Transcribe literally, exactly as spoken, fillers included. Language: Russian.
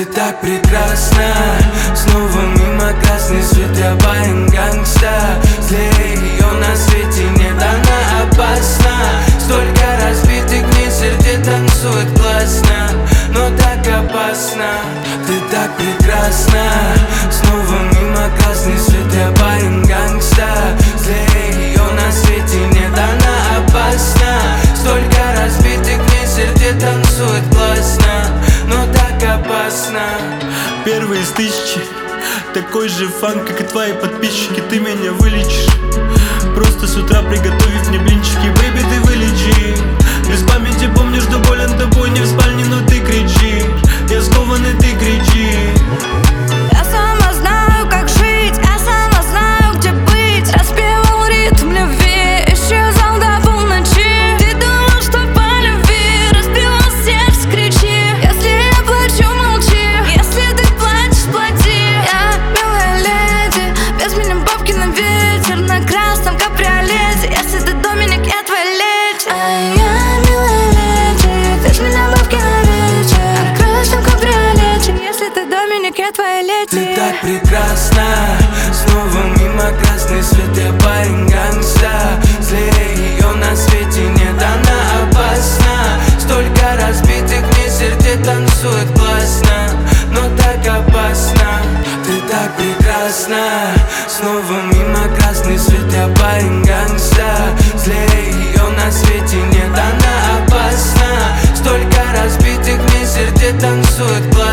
Ты так прекрасна. Снова мимо красный свет, я парень гангста. Злее ее на свете нет, она опасна. Столько разбитых мест, где танцует классно, но так опасно. Ты так прекрасна. Снова мимо красный свет, я парень гангста. Злее ее на свете нет, она опасна. Столько разбитых мест, где танцует классно, но так опасно. Первый из тысячи, такой же фан, как и твои подписчики. Ты меня вылечишь, просто с утра приготовив мне блинчики. Бэйби, ты вылечи. Без памяти помню, что болен тобой не в спальне, но ты кричишь. Я скован, и ты кричишь. Я сама знаю, как жить, я сама знаю, где быть. Распевал ритм любви, исчезал до полночи. Ты думал, что по любви разбила сердце, кричи. Если я плачу, молчи, если ты плачешь, плати. Я милая леди, без меня бабки на ветер, на красном кабриолете. Если ты Доминик, я твоя леди. А я милая леди, без меня бабки на ветер, на красном кабриолете. Если ты Доминик, я твоя леди. Ты так прекрасна. Снова мимо красный свет, я парень гангста. Злее ее на свете нет, она опасна. Столько разбитых мест, где танцует классно, но так опасно. Ты так прекрасна. Снова мимо красный свет, я парень гангста. Злее ее на свете нет, она опасна. Столько разбитых мест, где танцует классно.